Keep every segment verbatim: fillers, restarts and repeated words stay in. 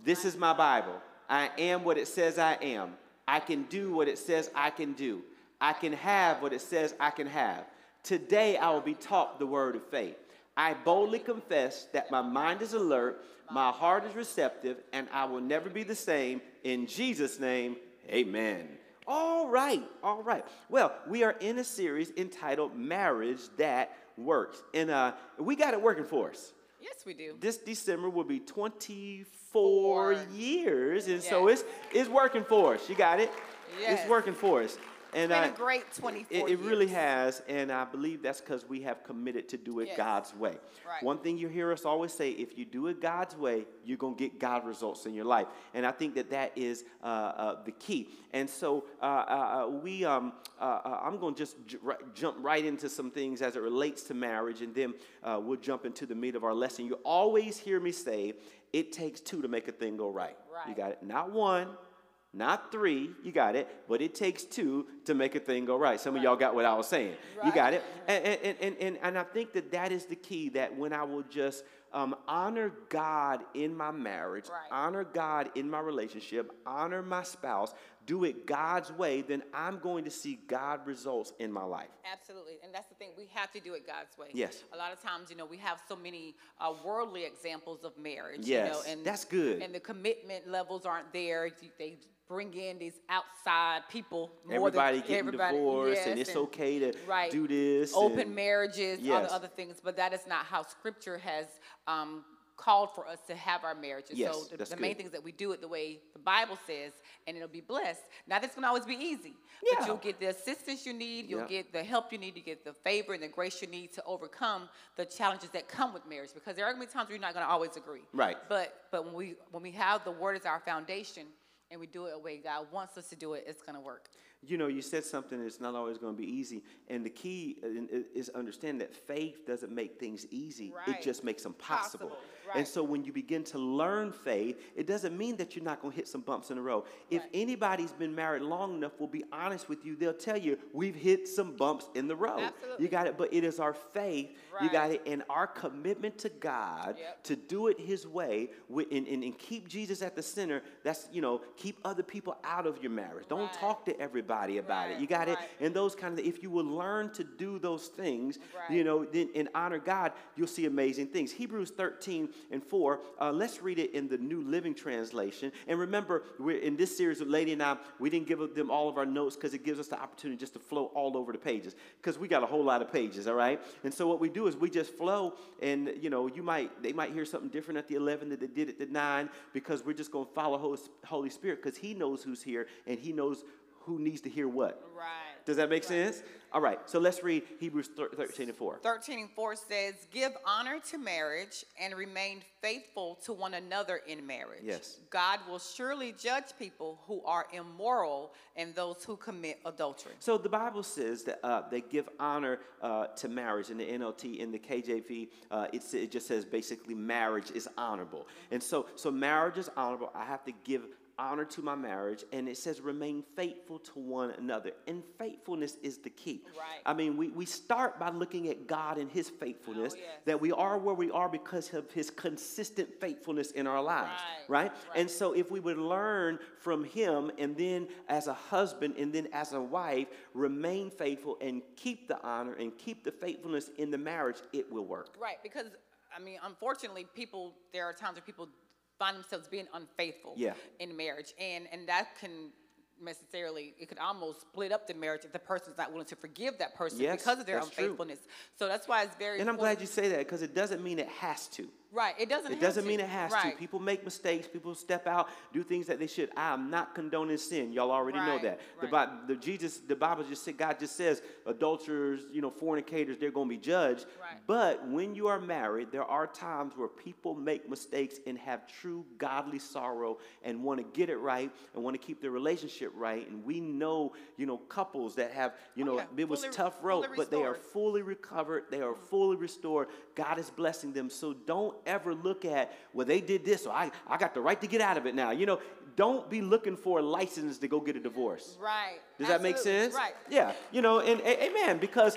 This is my Bible. I am what it says I am. I can do what it says I can do. I can have what it says I can have. Today I will be taught the word of faith. I boldly confess that my mind is alert, my heart is receptive, and I will never be the same. In Jesus' name, amen. All right, all right. Well, we are in a series entitled Marriage That Works. And uh, we got it working for us. Yes, we do. This December will be twenty-four Four. years, and Yes. so it's it's working for us. You got it? Yes. It's working for us. And It's been uh, a great twenty-four it, it really years. has, and I believe that's because we have committed to do it Yes. God's way. Right. One thing you hear us always say, if you do it God's way, you're going to get God results in your life. And I think that that is uh, uh, the key. And so uh, uh, we, um, uh, uh, I'm going to just j- r- jump right into some things as it relates to marriage, and then uh, we'll jump into the meat of our lesson. You always hear me say, it takes two to make a thing go right. Right. You got it? Not one. Not three, you got it, but it takes two to make a thing go right. Some Right. of y'all got what I was saying. You Right. got it? And, and, and, and, and I think that that is the key, that when I will just um, honor God in my marriage, Right. honor God in my relationship, honor my spouse, do it God's way, then I'm going to see God results in my life. Absolutely, and that's the thing. We have to do it God's way. Yes. A lot of times, you know, we have so many uh, worldly examples of marriage. Yes, You know, and that's good. And the commitment levels aren't there. They bring in these outside people. More Everybody than, getting everybody, divorced, yes, and it's okay to right. do this. Open and- marriages, Yes. other other things. But that is not how Scripture has um, called for us to have our marriages. Yes, so the, that's the main good. thing is that we do it the way the Bible says, and it'll be blessed. Now, this can always be easy, Yeah. but you'll get the assistance you need, you'll Yeah. get the help you need, you get the favor and the grace you need to overcome the challenges that come with marriage. Because there are going to be times where you're not going to always agree. Right. But but when we when we have the Word as our foundation, and we do it the way God wants us to do it, it's going to work. You know, you said something that's not always going to be easy. And the key uh, is understand that faith doesn't make things easy. It Right. just makes them possible. Possible, And right. so when you begin to learn faith, it doesn't mean that you're not going to hit some bumps in the road. If Right. anybody's been married long enough, will be honest with you, they'll tell you, we've hit some bumps in the road. Absolutely. You got it? But it is our faith. You Right. got it? And our commitment to God Yep. to do it his way wi- and, and, and keep Jesus at the center. That's, you know, keep other people out of your marriage. Don't Right. talk to everybody about it. Right, You got it? right. And those kind of, if you will learn to do those things, Right. you know, then and honor God, you'll see amazing things. Hebrews thirteen and four, uh, let's read it in the New Living Translation. And remember, we're in this series with Lady and I, we didn't give them all of our notes because it gives us the opportunity just to flow all over the pages, because we got a whole lot of pages, all right? And so what we do is we just flow, and, you know, you might, they might hear something different at the eleven that they did at the nine, because we're just going to follow Holy Holy Spirit, because he knows who's here, and he knows who needs to hear what. Right. Does that make sense? All right, so let's read Hebrews thirteen and four. thirteen and four says, give honor to marriage and remain faithful to one another in marriage. Yes. God will surely judge people who are immoral and those who commit adultery. So the Bible says that uh, they give honor uh, to marriage. In the N L T, in the K J V, uh, it, it just says basically marriage is honorable. And so, so marriage is honorable. I have to give honor to my marriage, and it says remain faithful to one another. And faithfulness is the key. Right. I mean, we, we start by looking at God and his faithfulness, Oh, yes. that we are where we are because of his consistent faithfulness in our lives, Right, right? right. And so if we would learn from him, and then as a husband and then as a wife, remain faithful and keep the honor and keep the faithfulness in the marriage, it will work. Right, because, I mean, unfortunately, people, there are times where people find themselves being unfaithful Yeah. in marriage. And, and that can necessarily, it could almost split up the marriage if the person's not willing to forgive that person Yes, because of their that's true. unfaithfulness. So that's why it's very And I'm glad important. you say that, because it doesnn't mean it has to. Right, it doesn't It have doesn't to. mean it has right. to. People make mistakes. People step out, do things that they should. I am not condoning sin. Y'all already know Right, that. The, right. Bi- the Jesus, the Bible just said, God just says, adulterers, you know, fornicators, they're going to be judged. Right. But when you are married, there are times where people make mistakes and have true godly sorrow and want to get it right and want to keep their relationship right. And we know, you know, couples that have, you Oh, know, yeah. it was Fully- tough road, fully but they are restored. fully recovered. They are fully restored. God is blessing them. So don't ever look at, well, they did this, so I, I got the right to get out of it now. You know, don't be looking for a license to go get a divorce. Right. Does that make Absolutely. sense? Right. Yeah. You know, and a- amen, because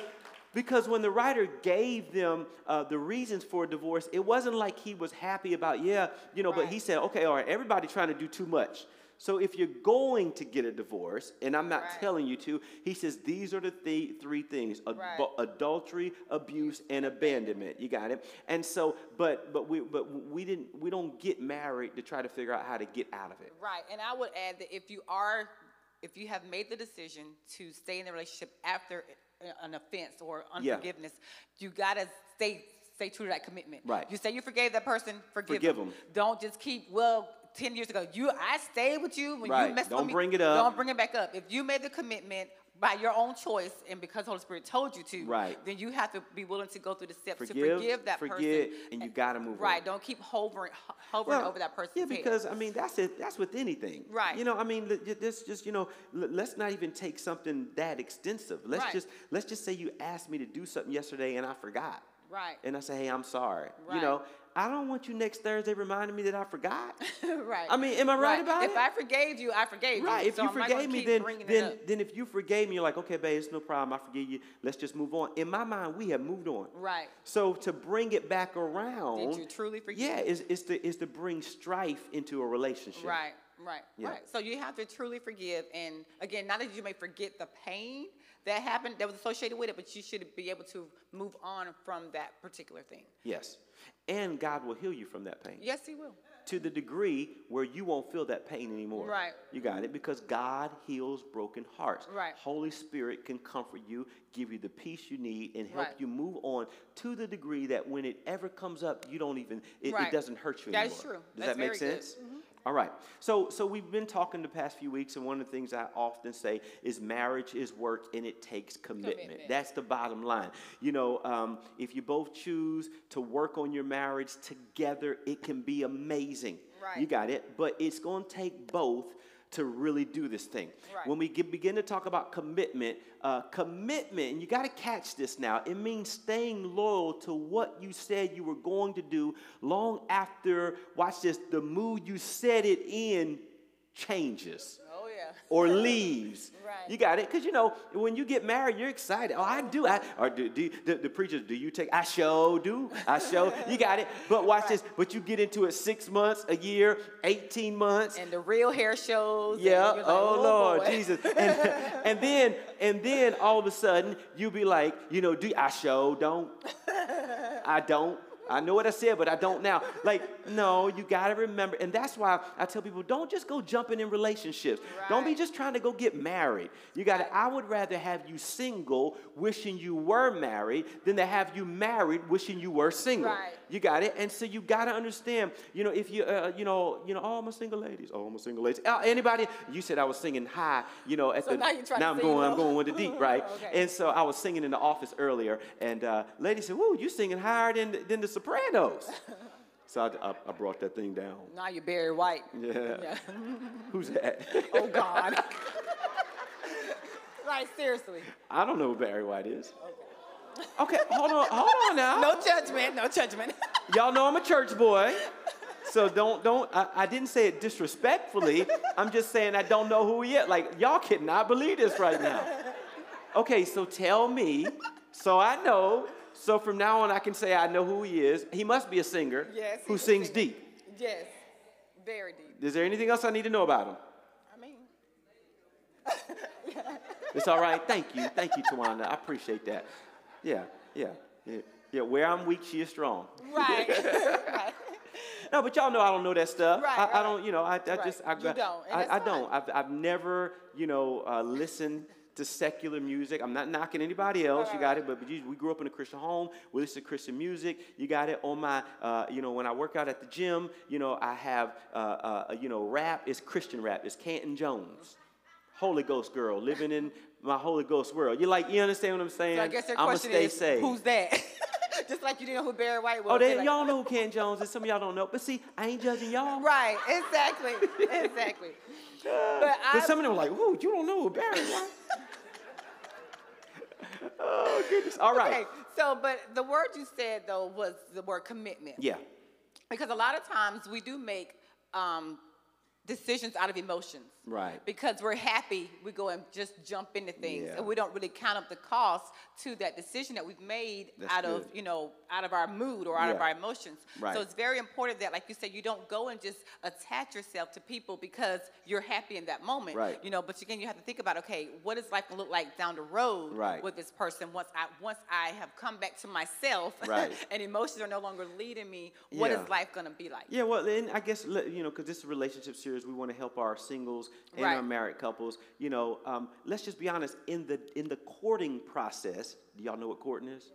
Because when the writer gave them uh, the reasons for divorce, it wasn't like he was happy about, yeah, you know, Right. but he said, okay, all right, everybody trying to do too much. So if you're going to get a divorce, and I'm not Right. telling you to, he says these are the th- three things: Ad- Right. adultery, abuse, and abandonment. You got it. And so, but but we but we didn't we don't get married to try to figure out how to get out of it. Right, and I would add that if you are, if you have made the decision to stay in the relationship after an offense or Yeah. unforgiveness, you gotta stay stay true to that commitment. Right. You say you forgave that person, forgive, Forgive them. them. Don't just keep, well, ten years ago, you I stayed with you when Right. you messed Don't with me. bring it up. Don't bring it back up. If you made the commitment by your own choice and because Holy Spirit told you to, Right. then you have to be willing to go through the steps Forgive, to forgive that forget, person. and you gotta move on. Right. Don't keep hovering ho- hovering over that person's yeah, head. because I mean that's it. That's with anything, Right. You know, I mean, let- this just you know, l- let's not even take something that extensive. Let's Right. just let's just say you asked me to do something yesterday and I forgot, Right. and I say, hey, I'm sorry. You Right. know, I don't want you next Thursday reminding me that I forgot. Right. I mean, am I right about if it? If I forgave you, I forgave Right. you. If so you I'm not gonna forgave me, keep then bringing it then up. then if you forgave me, you're like, okay, babe, it's no problem. I forgive you. Let's just move on. In my mind, we have moved on. Right. So to bring it back around, Did you truly forgive? yeah, is is to is to bring strife into a relationship. Right, right, Yeah. right. So you have to truly forgive. And again, not that you may forget the pain that happened, that was associated with it, but you should be able to move on from that particular thing. Yes. And God will heal you from that pain. Yes, he will. To the degree where you won't feel that pain anymore. Right. You got it? Because God heals broken hearts. Right. Holy Spirit can comfort you, give you the peace you need, and help Right. you move on to the degree that when it ever comes up, you don't even, it, Right. it doesn't hurt you That anymore. is true. Does That's that make very good. sense? All right. So so we've been talking the past few weeks, and one of the things I often say is marriage is work and it takes commitment. Commitment. That's the bottom line. You know, um, if you both choose to work on your marriage together, it can be amazing. Right. You got it. But it's going to take both to really do this thing. Right. When we get, begin to talk about commitment, uh, commitment, and you got to catch this now, it means staying loyal to what you said you were going to do long after, watch this, the mood you said it in changes Oh, yeah. or leaves. Right. You got it? Because, you know, when you get married, you're excited. Oh, I do. I, or do, do the, the preachers, do you take? I sure do. I sure. You got it. But watch this. But you get into it six months, a year, eighteen months. And the real hair shows. and Yeah. you're like, Oh, Lord boy." Jesus. And, and then and then all of a sudden you be like, you know, do I sure don't? I don't. I know what I said, but I don't now. Like, no, you got to remember. And that's why I tell people, don't just go jumping in relationships. Don't be Right. just trying to go get married. You got to, I would rather have you single wishing you were married than to have you married wishing you were single. Right. You got it? And so you got to understand, you know, if you, uh, you know, you know, oh, I'm a single ladies. Oh, I'm a single ladies. Uh, anybody, you said I was singing high, you know, at So the, now you're trying to I'm sing going, I'm low. going with the deep, right? Okay. And so I was singing in the office earlier, and uh, lady said, whoa, you singing higher than, than the Sopranos. So I, I, I brought that thing down. Now you're Barry White. Yeah. Who's that? Oh, God. Like, seriously. I don't know who Barry White is. Okay, hold on, hold on now. No judgment, no judgment. Y'all know I'm a church boy. So don't, don't, I, I didn't say it disrespectfully. I'm just saying I don't know who he is. Like, y'all cannot believe this right now. Okay, so tell me, so I know, so from now on I can say I know who he is. He must be a singer Yes, who he's a sings singer. deep. Yes, very deep. Is there anything else I need to know about him? I mean, It's all right. Thank you. Thank you, Tawanda. I appreciate that. Yeah, yeah, yeah. Yeah, where I'm weak, she is strong. right, right. No, but y'all know I don't know that stuff. Right, I, I right. don't, you know, I, I Right. just, I, You don't, and I, that's I fine. don't. I've, I've never, you know, uh, listened to secular music. I'm not knocking anybody else. You got it. But, but you, we grew up in a Christian home. We listen to Christian music. You got it. On my, uh, you know, when I work out at the gym, you know, I have, uh, uh, you know, rap. It's Christian rap. It's Canton Jones. Holy Ghost girl living in my Holy Ghost world. You like, you understand what I'm saying? So I guess your I'ma question stay is, saved. who's that? Just like you didn't know who Barry White was. Oh, they, Like- y'all know who Ken Jones is. Some of y'all don't know. But see, I ain't judging y'all. Right, exactly, exactly. But I, But some of them were like, "Whoa, you don't know who Barry White?" Oh goodness! All right. okay, so, but the word you said, though, was the word commitment. Yeah. Because a lot of times we do make um, decisions out of emotions. Right. Because we're happy, we go and just jump into things, Yeah. and we don't really count up the cost to that decision that we've made That's out of, good. you know, out of our mood or out of Yeah. our emotions. Right. So it's very important that, like you said, you don't go and just attach yourself to people because you're happy in that moment. Right. You know, but again, you have to think about, okay, what is life gonna look like down the road Right. with this person once I once I have come back to myself Right. and emotions are no longer leading me. What Yeah. is life gonna be like? Yeah, well, and I guess, let- you know, because this is a relationship series, we want to help our singles and Right. our married couples. You know, um, let's just be honest. In the in the courting process, do y'all know what courting is?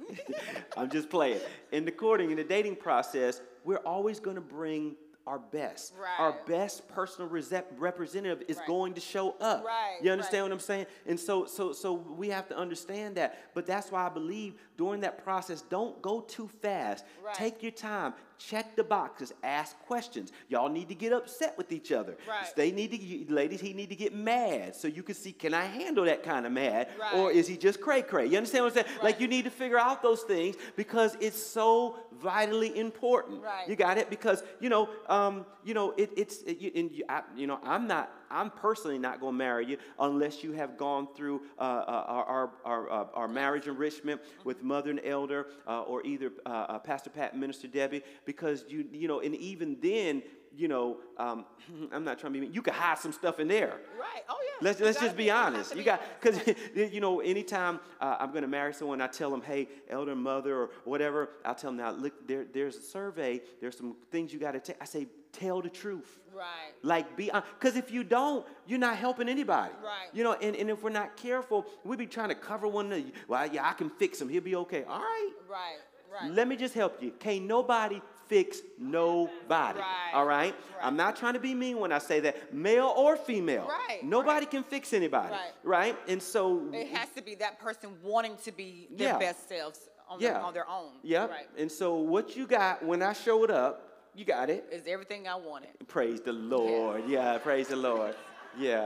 I'm just playing. In the courting, in the dating process, we're always going to bring our best. Right. Our best personal resep- representative is Right. going to show up. Right, You understand right. what I'm saying? And so, so, so we have to understand that. But that's why I believe during that process, don't go too fast. Right. Take your time. Check the boxes. Ask questions. Y'all need to get upset with each other. Right. They need to, you- ladies, he need to get mad so you can see, can I handle that kind of mad, or Right. is he just cray cray? You understand what I'm saying? Right. Like, you need to figure out those things because it's so vitally important. Right. You got it? Because you know, um, you know, it, it's, it, you, and you, I, you know, I'm not. I'm personally not going to marry you unless you have gone through uh, uh, our, our, our, uh, our marriage enrichment with mother and elder, uh, or either uh, uh, Pastor Pat and Minister Debbie, because you, you know, and even then, you know, um, I'm not trying to be mean. You can hide some stuff in there. Right. Oh yeah. Let's You let's gotta just be you have honest. to You be got honest. because you know, anytime uh, I'm going to marry someone, I tell them, hey, elder, mother, or whatever. I'll tell them now. Look, there, there's a survey. There's some things you got to take. I say, tell the truth. Right. Like, be honest. Because if you don't, you're not helping anybody. Right. You know, and, and if we're not careful, we be trying to cover one another. Well, yeah, I can fix him. He'll be okay. All right. Right. Right. Let me just help you. Can't nobody fix nobody. Right. All right? Right. I'm not trying to be mean when I say that, male or female. Right, Nobody can fix anybody. Right. Right? And so, It has to be that person wanting to be their Yeah. best selves on, yeah. their, on their own. Yeah. Right. And so, what you got when I showed up, you got it. Is everything I wanted. Praise the Lord. Yeah, praise the Lord. Yeah.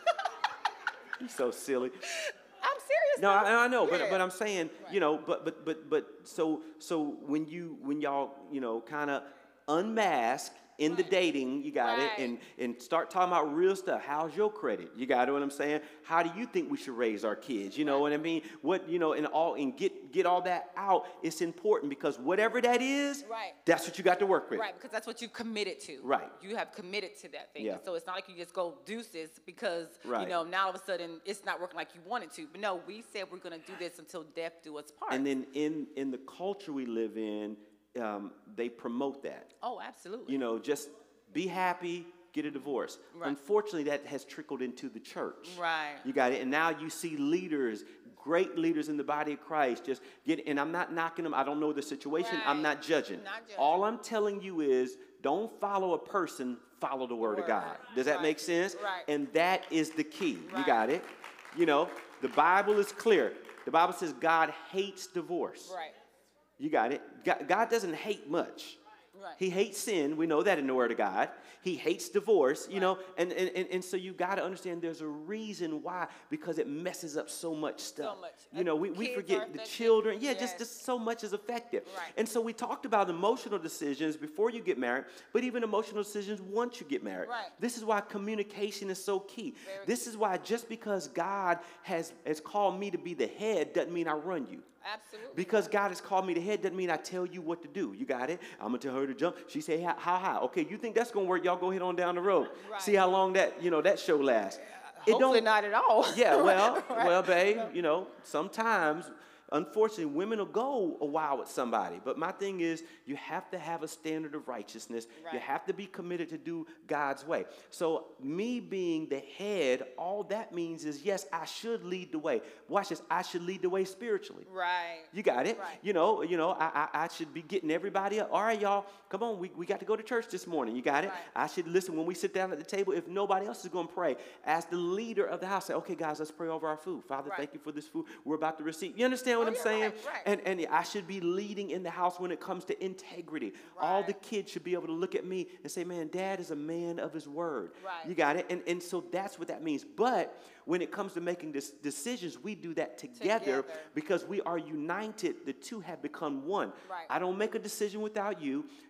You're so silly. I'm serious. No, though. I, I know, but Yeah. but I'm saying, Right. you know, but but but but so so when you when y'all you know kind of unmask in the Right. dating, you got Right. it, and and start talking about real stuff. How's your credit? You got it. What I'm saying? How do you think we should raise our kids? You know Right. what I mean? What you know, and all and get get all that out. It's important because whatever that is, Right. that's what you got to work with. Right, because that's what you committed to. Right. You have committed to that thing. Yeah. So it's not like you just go deuces because, Right. you know, now all of a sudden it's not working like you wanted to. But no, we said we're going to do this until death do us part. And then in in the culture we live in, um, they promote that. oh, absolutely. You know, just be happy, get a divorce. Right. Unfortunately, that has trickled into the church. Right. You got it. And now you see leaders, great leaders in the body of Christ, just get, and I'm not knocking them. I don't know the situation. I'm Right. not judging. Not judging. All I'm telling you is don't follow a person, follow the word, of Word. God. Does that Right. make sense? Right. And that is the key. You Right. got it? You know, the Bible is clear. The Bible says God hates divorce. Right. You got it? God, God doesn't hate much. Right. He hates sin. We know that in the Word of God. He hates divorce, you Right. know, and, and, and, and so you got to understand there's a reason why, because it messes up so much stuff. much. You know, we, we Kids are forget the affected. children. Yeah, Yes. just, just so much is affected. Right. And so we talked about emotional decisions before you get married, but even emotional decisions once you get married. Right. This is why communication is so key. Very This is why just because God has, has called me to be the head doesn't mean I run you. Absolutely. Because God has called me the head doesn't mean I tell you what to do. You got it? I'm going to tell her to jump. She say, how, how high? Okay, you think that's going to work? Y'all go ahead on down the road. Right. See how long that, you know, that show lasts. It Hopefully don't, not at all. yeah, well, Right. well, babe, you know, sometimes, unfortunately, women will go a while with somebody. But my thing is, you have to have a standard of righteousness. You Right. have to be committed to do God's way. So me being the head, all that means is, yes, I should lead the way. Watch this. I should lead the way spiritually. Right. You got it. Right. You know, you know, I, I I should be getting everybody up. All right, y'all, come on. We, we got to go to church this morning. You got it. Right. I should listen when we sit down at the table. If nobody else is going to pray, as the leader of the house, say, okay, guys, let's pray over our food. Father, Right. thank you for this food we're about to receive. You understand what Oh, I'm yeah, saying? right, right. And and I should be leading in the house when it comes to integrity. All the Right. kids should be able to look at me and say, man, Dad is a man of his word. Right. You got it. And and so that's what that means. But when it comes to making this decisions, we do that together. Together. Because we are united, the two have become one. Right. I don't make a decision without you.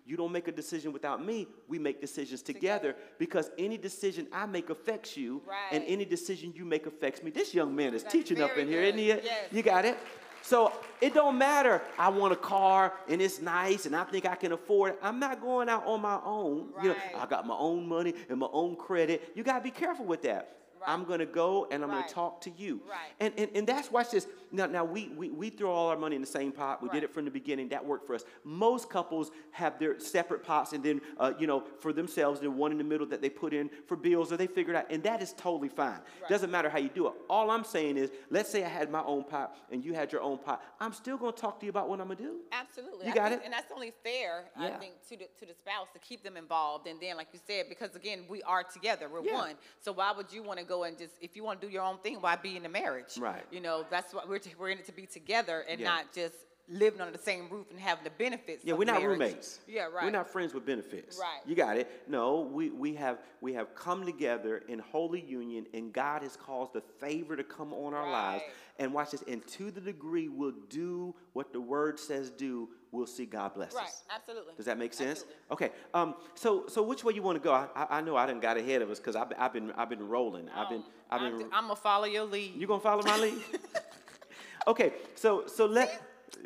You don't make a decision without me. We make decisions together, Together. because any decision I make affects you, Right. and any decision you make affects me. This young man is That's teaching up very in here, good. isn't he? Yes. You got it? So it don't matter. I want a car and it's nice and I think I can afford it. I'm not going out on my own. You know, Right. I got my own money and my own credit. You got to be careful with that. Right. I'm going to go and I'm going Right. to talk to you. Right. And, and and that's, watch this. Now, now we, we, we throw all our money in the same pot. We Right. did it from the beginning. That worked for us. Most couples have their separate pots, and then, uh, you know, for themselves, then one in the middle that they put in for bills, or they figure it out. And that is totally fine. Right. Doesn't matter how you do it. All I'm saying is, let's say I had my own pot and you had your own pot. I'm still going to talk to you about what I'm going to do. Absolutely. You I got think- it? And that's only fair, I Yeah. think, to the, to the spouse to keep them involved. And then, like you said, because again, we are together, we're Yeah. one. So why would you want to go and just, if you want to do your own thing, why be in a marriage? Right. You know, that's what we're, t- we're in it to be together and Yeah. not just living under the same roof and having the benefits. Yeah, of we're not marriage. roommates. Yeah, right. We're not friends with benefits. Right. You got it. No, we, we have we have come together in holy union, and God has caused the favor to come on our lives. Right. And watch this. And to the degree we'll do what the word says do, we'll see God bless Right, us. absolutely. Does that make sense? Absolutely. Okay. Um. So so which way you want to go? I, I I know I done got ahead of us because I've, I've been I've been rolling. I've been I've I'm, been. I'm going to follow your lead. You gonna follow my lead? Okay. So so let.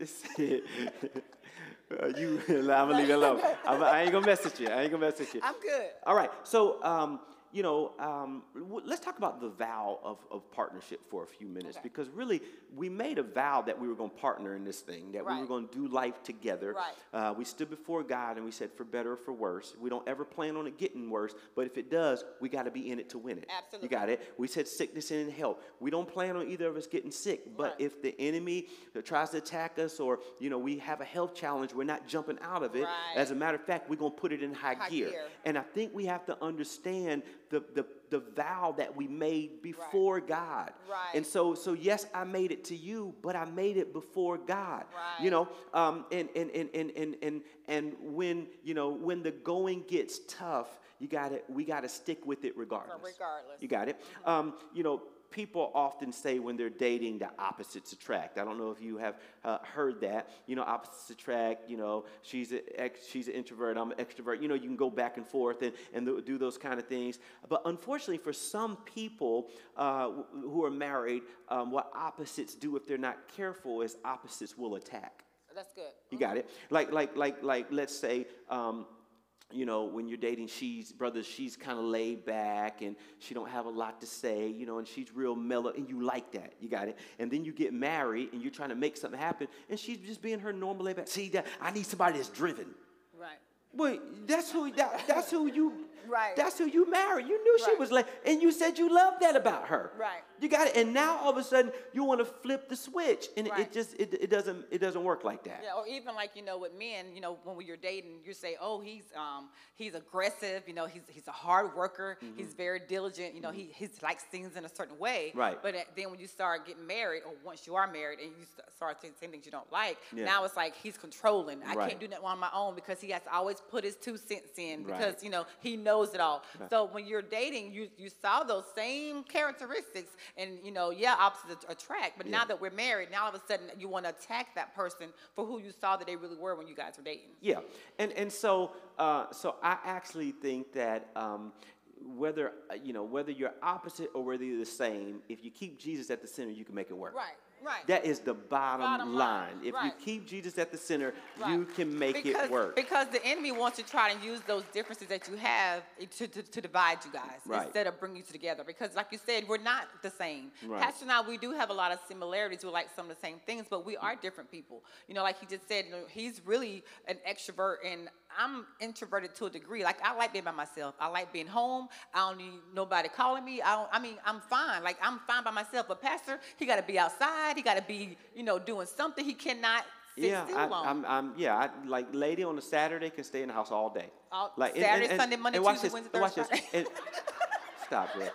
Uh, you, I'm gonna leave it alone. I'm, I ain't gonna mess with you. I ain't gonna mess with you. I'm good. All right. So, um, you know, um, w- let's talk about the vow of, of partnership for a few minutes, Okay. because really we made a vow that we were going to partner in this thing, that we were Right. going to do life together. Right. Uh, we stood before God and we said, for better or for worse. We don't ever plan on it getting worse, but if it does, we got to be in it to win it. Absolutely. You got it? We said sickness and health. We don't plan on either of us getting sick, but Right. if the enemy tries to attack us, or, you know, we have a health challenge, we're not jumping out of it. Right. As a matter of fact, we're going to put it in high, High gear. gear. And I think we have to understand the, the, the vow that we made before God. Right. And so, so yes, I made it to you, but I made it before God. Right. You know, um, and, and, and, and, and, and, and when, you know, when the going gets tough, you got to, we got to stick with it regardless. Regardless. You got it? Um, you know, people often say when they're dating, the opposites attract. I don't know if you have uh, heard that. You know, opposites attract. You know, she's a ex, she's an introvert, I'm an extrovert. You know, you can go back and forth and, and do those kind of things. But unfortunately, for some people uh, who are married, um, what opposites do if they're not careful is opposites will attack. That's good. You got it? Like, like, like, like. Let's say. Um, You know, when you're dating, she's, brothers, she's kind of laid back and she don't have a lot to say, you know, and she's real mellow, and you like that. You got it? And then you get married and you're trying to make something happen, and she's just being her normal laid back. See, that I need somebody that's driven. Right. Well, that's who that, that's who you Right. that's who you married. You knew she Right. was like, and you said you loved that about her. Right. You got it. And now all of a sudden you want to flip the switch, and it, Right. it just it, it doesn't it doesn't work like that. Yeah, or even like, you know, with men, you know, when you're dating, you say, oh, he's um he's aggressive, you know, he's he's a hard worker, Mm-hmm. he's very diligent, you know, he he likes things in a certain way. Right. But uh, then when you start getting married, or once you are married and you st- start saying things you don't like, Yeah. now it's like he's controlling. I Right. can't do nothing on my own because he has to always put his two cents in, Right. because, you know, he knows it all. Right. So when you're dating, you you saw those same characteristics, and, you know, yeah, opposites attract, but Yeah. now that we're married, now all of a sudden you want to attack that person for who you saw that they really were when you guys were dating. Yeah, and and so uh, so I actually think that um, whether uh, you know whether you're opposite or whether you're the same, if you keep Jesus at the center, you can make it work. Right, right. That is the bottom, Bottom line. line, If right. you keep Jesus at the center, Right. you can make because, it work. Because the enemy wants to try to use those differences that you have to, to, to divide you guys, Right. instead of bring you together. Because like you said, we're not the same. Right. Pastor and I, we do have a lot of similarities. We like some of the same things, but we are different people. You know, like he just said, you know, he's really an extrovert, and I'm introverted to a degree. Like, I like being by myself. I like being home. I don't need nobody calling me. I don't, I mean, I'm fine. Like, I'm fine by myself. But Pastor, he got to be outside. He got to be, you know, doing something. He cannot sit Yeah, still I, long. I'm, I'm, yeah, I, like lady on a Saturday can stay in the house all day. All- like Saturday, Sunday, Monday, watch Tuesday, this, Wednesday, and watch Thursday, this, and- stop it.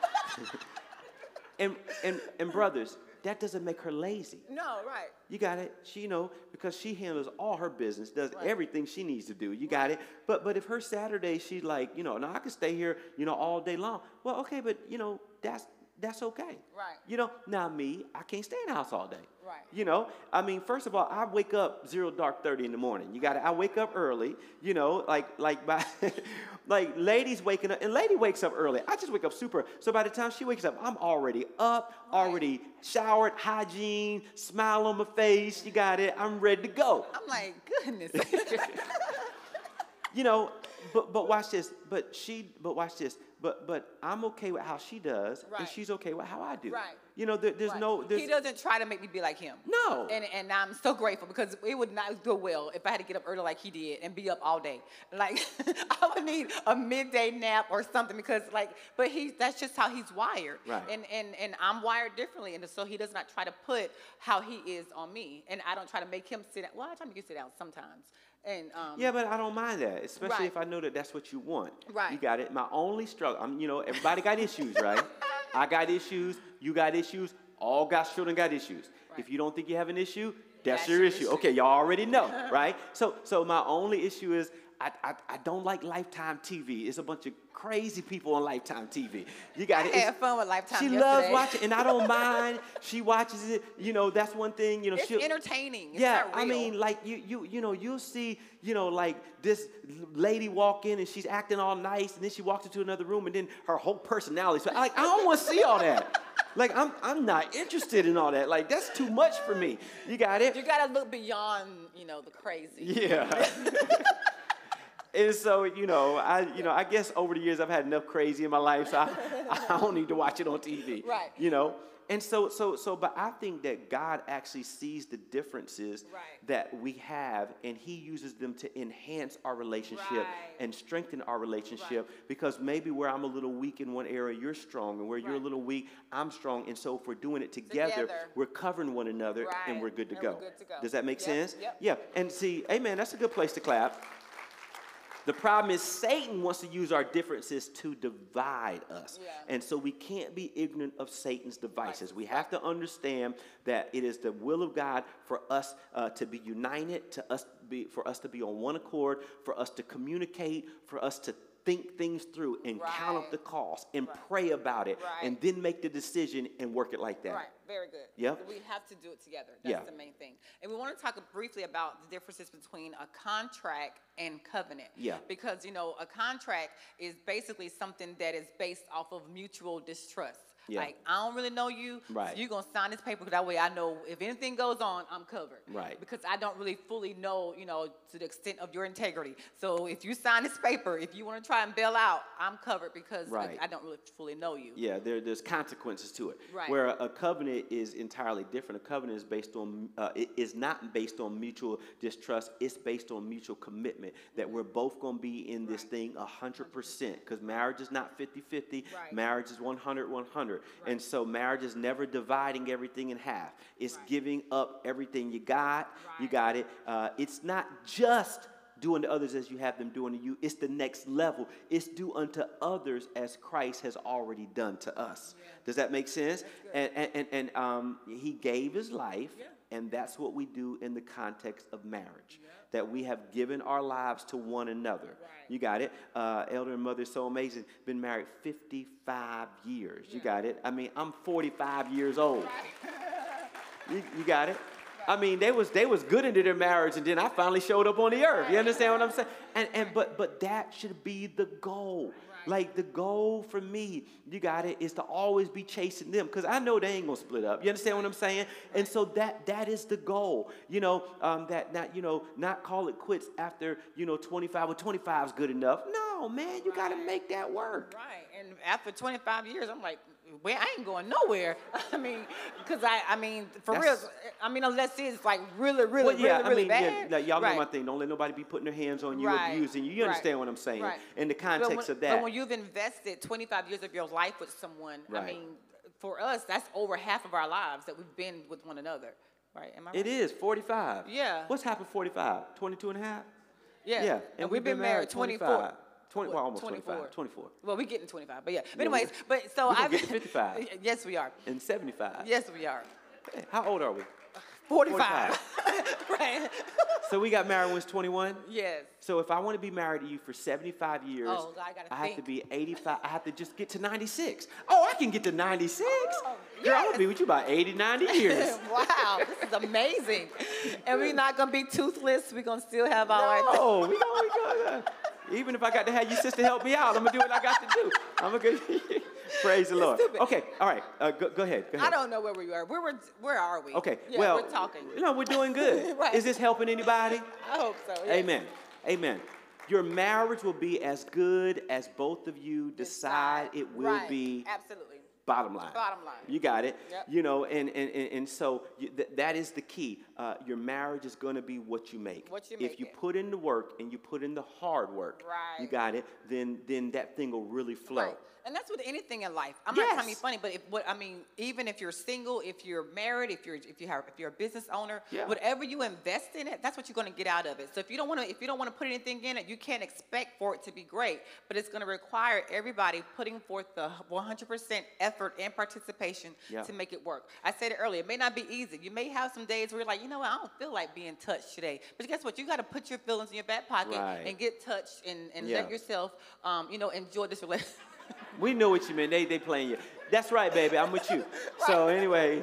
and and and brothers, that doesn't make her lazy. No, right. You got it. She, you know, because she handles all her business, does Right. everything she needs to do. You got it. But but if her Saturday, she's like, you know, now I can stay here, you know, all day long. Well, okay, but you know, that's that's okay. Right. You know, now me, I can't stay in the house all day. Right. You know, I mean, first of all, I wake up zero dark thirty in the morning. You got to, I wake up early, you know, like, like by, like ladies waking up, and lady wakes up early. I just wake up super. So by the time she wakes up, I'm already up, Right. already showered, hygiene, smile on my face. You got it. I'm ready to go. I'm like, goodness. You know, but but watch this. But she, but watch this. But but I'm okay with how she does, Right. and she's okay with how I do. Right. You know, there, there's Right. no. There's, he doesn't try to make me be like him. No. And and I'm so grateful because it would not go well if I had to get up early like he did and be up all day. Like I would need a midday nap or something because like, but he that's just how he's wired. Right. And and and I'm wired differently, and so he does not try to put how he is on me, and I don't try to make him sit down. Well, I try to make you sit down sometimes. And um, Yeah, but I don't mind that, especially Right. if I know that that's what you want. Right. You got it. My only struggle, I'm, you know, everybody got issues, right? I got issues. You got issues. All God's children got issues. Right. If you don't think you have an issue, that's, That's your your issue. issue. Okay, y'all already know, right? So, so my only issue is I, I, I don't like Lifetime T V. It's a bunch of crazy people on Lifetime T V. You got it. I had It's- fun with Lifetime She yesterday. loves watching, and I don't mind. She watches it. You know, that's one thing. You know, It's she'll, entertaining. It's yeah, not I real. mean, like you, you, you know, you'll see, you know, like this lady walk in and she's acting all nice, and then she walks into another room, and then her whole personality. So, like, I don't want to see all that. Like, I'm, I'm not interested in all that. Like, that's too much for me. You got it? You gotta look beyond, you know, the crazy. Yeah. And so, you know, I, you know, I guess over the years I've had enough crazy in my life, so I, I don't need to watch it on T V. Right. You know, and so, so, so, but I think that God actually sees the differences Right. that we have, and He uses them to enhance our relationship Right. and strengthen our relationship. Because maybe where I'm a little weak in one area, you're strong, and where you're a Right. little weak, I'm strong. And so, if we're doing it together, Together. we're covering one another, and Right. we're good to And go. we're good to go. Does that make Yep, sense? yep. Yeah. And see, amen. That's a good place to clap. The problem is Satan wants to use our differences to divide us. Yeah. And so we can't be ignorant of Satan's devices. We have to understand that it is the will of God for us uh, to be united, to us be, for us to be on one accord, for us to communicate, for us to think things through and count up Right. the cost and Right. pray about it Right. and then make the decision and work it like that. Right, very good. Yep. We have to do it together. That's Yeah. the main thing. And we want to talk briefly about the differences between a contract and covenant. Yeah. Because, you know, a contract is basically something that is based off of mutual distrust. Yeah. Like, I don't really know you, Right. so you're going to sign this paper because that way I know if anything goes on, I'm covered. Right. Because I don't really fully know, you know, to the extent of your integrity. So if you sign this paper, if you want to try and bail out, I'm covered because Right. I don't really fully know you. Yeah, there, there's consequences to it. Right. Where a, a covenant is entirely different. A covenant is based on, uh, it is not based on mutual distrust. It's based on mutual commitment that we're both going to be in this Right. thing one hundred percent. Because marriage is not fifty-fifty. Right. Marriage is one hundred one hundred. Right. And so marriage is never dividing everything in half. It's Right. giving up everything you got. You Right. got it. Uh, it's not just doing to others as you have them doing to you. It's the next level. It's do unto others as Christ has already done to us. Yeah. Does that make sense? That's good. And, and, and, and um, he gave his life, Yeah. and that's what we do in the context of marriage. Yeah. That we have given our lives to one another. Right. You got it? Uh, Elder and Mother is so amazing. Been married fifty-five years. You Yeah. got it? I mean, I'm forty-five years old. Right. You, you got it? I mean, they was they was good into their marriage, and then I finally showed up on the earth. You understand what I'm saying? And and but but that should be the goal. Like the goal for me, you got it, is to always be chasing them because I know they ain't gonna split up. You understand what I'm saying? And so that that is the goal. You know, um, that not you know not call it quits after you know twenty-five. Well, twenty-five is good enough. No, man, you got to Right. make that work. Right, and after twenty-five years, I'm like, well, I ain't going nowhere. I mean, because I, I mean, for That's- real, I mean, unless it's like really, really, Well, yeah, really, really I mean, bad. yeah, like, y'all right. know my thing. Don't let nobody be putting their hands on you, Right. abusing you. You Right. understand what I'm saying? Right. In the But context when, of that. But when you've invested twenty-five years of your life with someone, I Right. mean, for us, that's over half of our lives that we've been with one another. Right? Am I right? It is forty-five. Yeah. What's happened forty-five? twenty-two and a half? Yeah. Yeah. And, we've been, married twenty-four. twenty-five. twenty, well, What, almost twenty-four. twenty-five. twenty-four. Well, we're getting twenty-five, but yeah. But Yeah, we- anyways, but so we gonna I've get to fifty-five. Yes, we are. And seventy-five. Yes, we are. Hey, how old are we? forty-five. Right. So we got married when I was twenty-one? Yes. So if I want to be married to you for seventy-five years, Oh, God, I gotta have think. to be eighty-five. I have to just get to ninety-six. Oh, I can get to ninety-six. Oh, Girl, I'm yes. going to be with you about eighty, ninety years. Wow, this is amazing. And we're not going to be toothless. We're going to still have our... No, we go, we go. Even if I got to have your sister help me out, I'm going to do what I got to do. I'm going to praise the Lord. Stupid. Okay, all right. Uh, go, go ahead. Go ahead. I don't know where we are. Where, were, where are we? Okay, Yeah, well, we're talking. You know, we're doing good. Right. Is this helping anybody? I hope so. Yes. Amen. Amen. Your marriage will be as good as both of you decide it will Right. be. Absolutely. Bottom line. Bottom line. You got it. Yep. You know, and, and, and, and so you, th- that is the key. Uh, your marriage is going to be what you make. What you If make you it. put in the work and you put in the hard work, Right. you got it, then then that thing will really flow. Right. And that's with anything in life. I'm Yes. not trying to be funny, but if what I mean, even if you're single, if you're married, if you're if you have if you're a business owner, Yeah. whatever you invest in it, that's what you're going to get out of it. So if you don't want to if you don't want to put anything in it, you can't expect for it to be great. But it's going to require everybody putting forth the one hundred percent effort and participation Yeah. to make it work. I said it earlier. It may not be easy. You may have some days where you're like, you know what, I don't feel like being touched today. But guess what? You got to put your feelings in your back pocket Right. and get touched and, and Yeah. let yourself, um, you know, enjoy this relationship. We know what you mean. They they playing you. That's right, baby. I'm with you. So, anyways,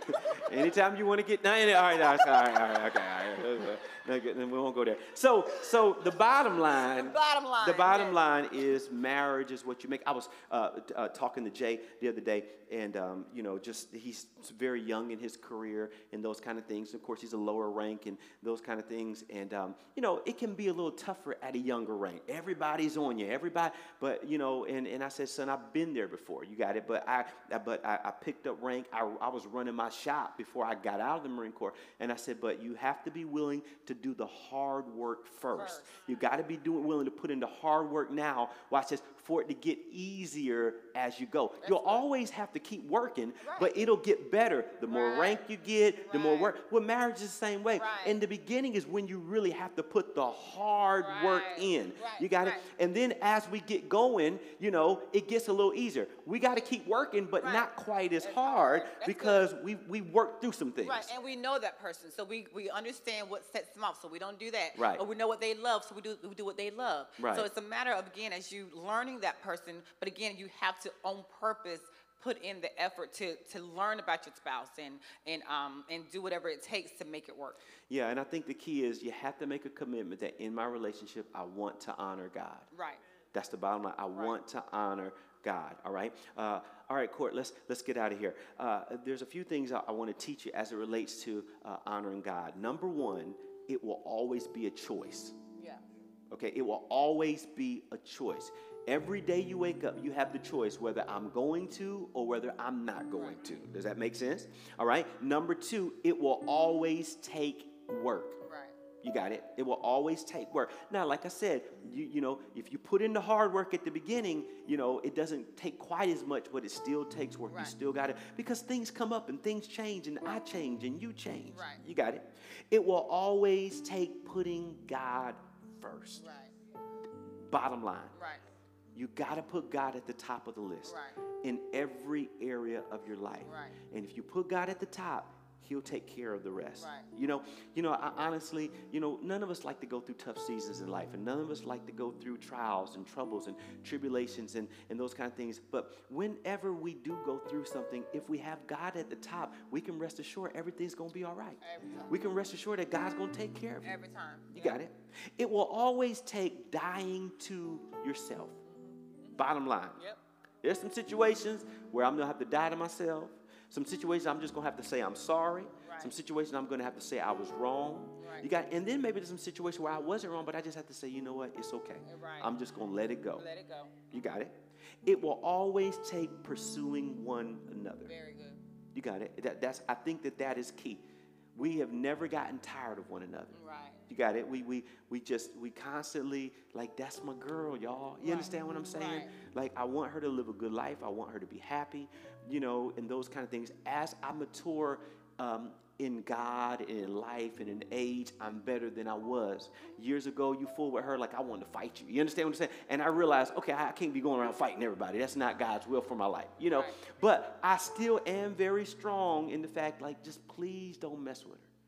anytime you want to get, no, all right, all right, all right, all right, okay, all right. No, good, then we won't go there. So, so the bottom line, The bottom line, the bottom yes. line is marriage is what you make. I was uh, t- uh, talking to Jay the other day, and um, you know, just he's very young in his career and those kind of things. Of course, he's a lower rank and those kind of things, and um, you know, it can be a little tougher at a younger rank. Everybody's on you, everybody, but you know, and, and I said, son, I've been there before. You got it, but I, but I, I picked up rank. I, I was running my shop before I got out of the Marine Corps, and I said, but you have to be willing to do the hard work first. First. You got to be doing willing to put in the hard work now. Watch this, for it to get easier as you go. You'll good. always have to keep working, Right. but it'll get better. The more Right. rank you get, the more Right. work. Well, marriage is the same way. Right. In the beginning is when you really have to put the hard work Right. in. Right. You got Right. it? And then as we get going, you know, it gets a little easier. We got to keep working, but Right. not quite as It's hard, hard. That's because we we work through some things. Right, and we know that person, so we, we understand what sets them off, so we don't do that. Right. Or we know what they love, so we do we do what they love. Right. So it's a matter of, again, as you learning that person, but again, you have to on purpose put in the effort to to learn about your spouse and and um and do whatever it takes to make it work. Yeah, and I think the key is you have to make a commitment that in my relationship, I want to honor God. Right. That's the bottom line. I want to honor God. All right. Uh, all right, Court. Let's let's get out of here. Uh, there's a few things I, I want to teach you as it relates to uh, honoring God. Number one, it will always be a choice. Yeah. Okay, it will always be a choice. Every day you wake up, you have the choice whether I'm going to or whether I'm not going to. Does that make sense? All right. Number two, it will always take work. Right. You got it? It will always take work. Now, like I said, you you know, if you put in the hard work at the beginning, you know, it doesn't take quite as much, but it still takes work. Right. You still got it. Because things come up and things change and I change and you change. Right. You got it? It will always take putting God first. Right. Bottom line. Right. You got to put God at the top of the list Right. in every area of your life. Right. And if you put God at the top, He'll take care of the rest. Right. You know, you know, I, honestly, you know, none of us like to go through tough seasons in life, and none of us like to go through trials and troubles and tribulations and, and those kind of things. But whenever we do go through something, if we have God at the top, we can rest assured everything's going to be all right. Every time. We can rest assured that God's going to take care of you. Every time. You Yeah. got it? It will always take dying to yourself. Bottom line. Yep. There's some situations where I'm going to have to die to myself. Some situations I'm just going to have to say I'm sorry. Right. Some situations I'm going to have to say I was wrong. Right. You got, and then maybe there's some situations where I wasn't wrong, but I just have to say, you know what, it's okay. Right. I'm just going to let it go. Let it go. You got it? It will always take pursuing one another. Very good. You got it? That, that's, I think that that is key. We have never gotten tired of one another. Right. You got it? We we we just, we constantly, like, that's my girl, y'all. You Right. understand what I'm saying? Right. Like, I want her to live a good life. I want her to be happy, you know, and those kind of things. As I mature um, in God and in life and in age, I'm better than I was. Years ago, you fool with her like I wanted to fight you. You understand what I'm saying? And I realized, okay, I can't be going around fighting everybody. That's not God's will for my life, you know. Right. But I still am very strong in the fact, like, just please don't mess with her.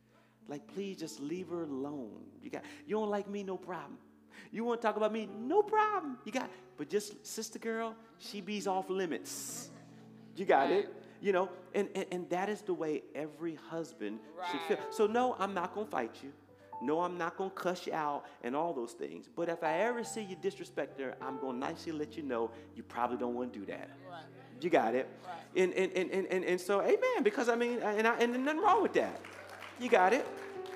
Like, please just leave her alone. You got, you don't like me, no problem. You want to talk about me, no problem. You got, but just sister girl, she be's off limits. You got Right. it? You know, and, and, and that is the way every husband should Right. feel. So no, I'm not going to fight you. No, I'm not going to cuss you out and all those things. But if I ever see you disrespect her, I'm going to nicely let you know you probably don't want to do that. Right. You got it? Right. And, and, and, and, and, and so, amen, because I mean, and, I, and nothing wrong with that. You got it?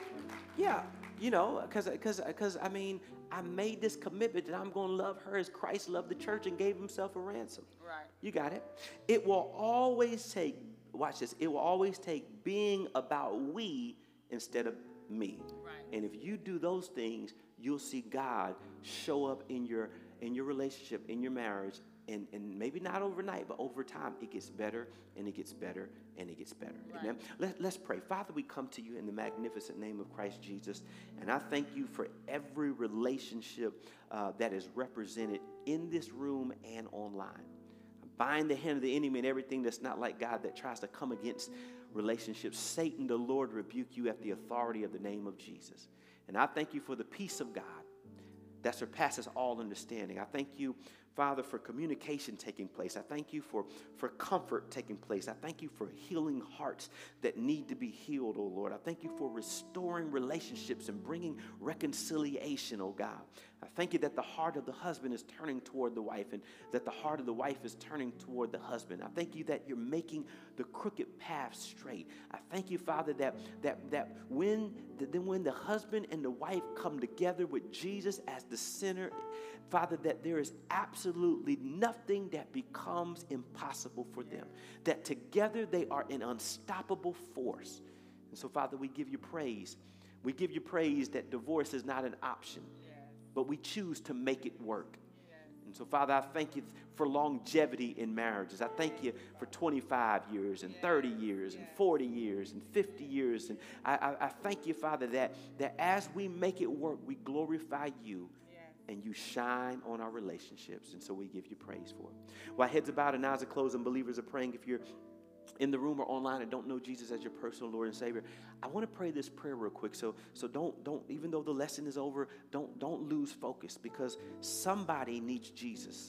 Yeah, you know, because, because, because I mean, I made this commitment that I'm going to love her as Christ loved the church and gave himself a ransom. Right. You got it? It will always take, watch this, it will always take being about we instead of me. Right. And if you do those things, you'll see God show up in your in your relationship, in your marriage, and, and maybe not overnight, but over time, it gets better, and it gets better, and it gets better. Right. Amen? Let, let's pray. Father, we come to you in the magnificent name of Christ Jesus, and I thank you for every relationship uh, that is represented in this room and online. I bind the hand of the enemy and everything that's not like God that tries to come against relationships. Satan, the Lord, rebuke you at the authority of the name of Jesus. And I thank you for the peace of God that surpasses all understanding. I thank you, Father, for communication taking place. I thank you for, for comfort taking place. I thank you for healing hearts that need to be healed, oh Lord. I thank you for restoring relationships and bringing reconciliation, oh God. I thank you that the heart of the husband is turning toward the wife and that the heart of the wife is turning toward the husband. I thank you that you're making the crooked path straight. I thank you, Father, that that that when that then when the husband and the wife come together with Jesus as the center, Father, that there is absolutely nothing that becomes impossible for them. That together they are an unstoppable force. And so, Father, we give you praise. We give you praise that divorce is not an option, but we choose to make it work. And so, Father, I thank you for longevity in marriages. I thank you for twenty-five years and thirty years and forty years and fifty years. And I, I, I thank you, Father, that, that as we make it work, we glorify you and you shine on our relationships. And so we give you praise for it. While heads are bowed and eyes are closed and believers are praying, if you're in the room or online and don't know Jesus as your personal Lord and Savior, I want to pray this prayer real quick. So, so don't, don't, even though the lesson is over, don't, don't lose focus, because somebody needs Jesus.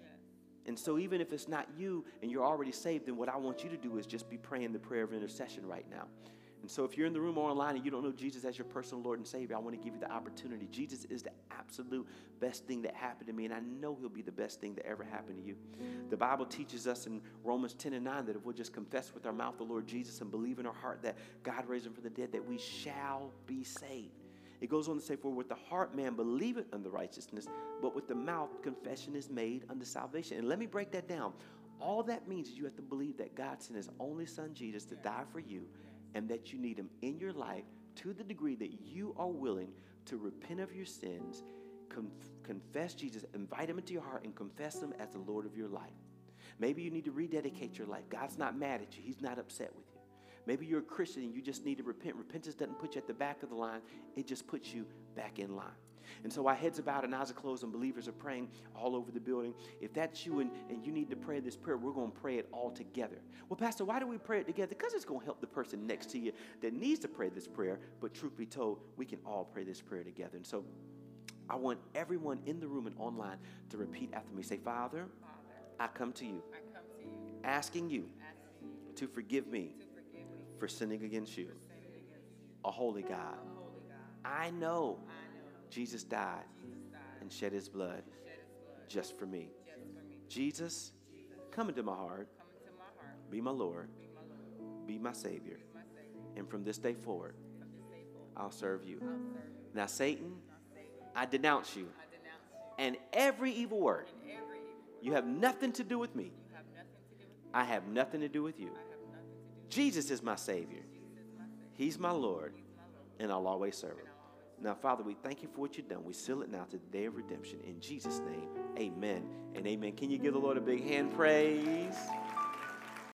And so even if it's not you and you're already saved, then what I want you to do is just be praying the prayer of intercession right now. And so if you're in the room or online and you don't know Jesus as your personal Lord and Savior, I want to give you the opportunity. Jesus is the absolute best thing that happened to me, and I know he'll be the best thing that ever happened to you. The Bible teaches us in Romans ten and nine that if we'll just confess with our mouth the Lord Jesus and believe in our heart that God raised him from the dead, that we shall be saved. It goes on to say, for with the heart man believeth unto righteousness, but with the mouth confession is made unto salvation. And let me break that down. All that means is you have to believe that God sent his only son Jesus to die for you, and that you need him in your life to the degree that you are willing to repent of your sins, conf- confess Jesus, invite him into your heart, and confess him as the Lord of your life. Maybe you need to rededicate your life. God's not mad at you. He's not upset with you. Maybe you're a Christian and you just need to repent. Repentance doesn't put you at the back of the line. It just puts you back in line. And so our heads are bowed and eyes are closed and believers are praying all over the building. If that's you and, and you need to pray this prayer, we're going to pray it all together. Well, Pastor, why do we pray it together? Because it's going to help the person next to you that needs to pray this prayer. But truth be told, we can all pray this prayer together. And so I want everyone in the room and online to repeat after me. Say, Father, Father, I come to you, I come to you, asking you asking you to forgive me to forgive me for sinning against you, for sinning against you, a holy God. a holy God. I know I know Jesus died Jesus died and shed his blood and shed his blood just for me. just for me. Jesus, Jesus, come into my heart, come into my heart, be my Lord, be my Lord, be my Savior, be my Savior. and from this day forward, From this day forward, I'll serve you. I'll serve you. Now, Satan, Now, Satan, I denounce you I denounce you and every evil word. and every evil word. You have nothing to do with me. You have nothing to do with me. I have nothing to do with you. I have nothing to do with Jesus is my Savior. you. Jesus is my Savior. He's my Lord, He's my Lord. and I'll always serve him. And I'll always Now, Father, we thank you for what you've done. We seal it now to the day of redemption. In Jesus' name, amen and amen. Can you give the Lord a big hand praise?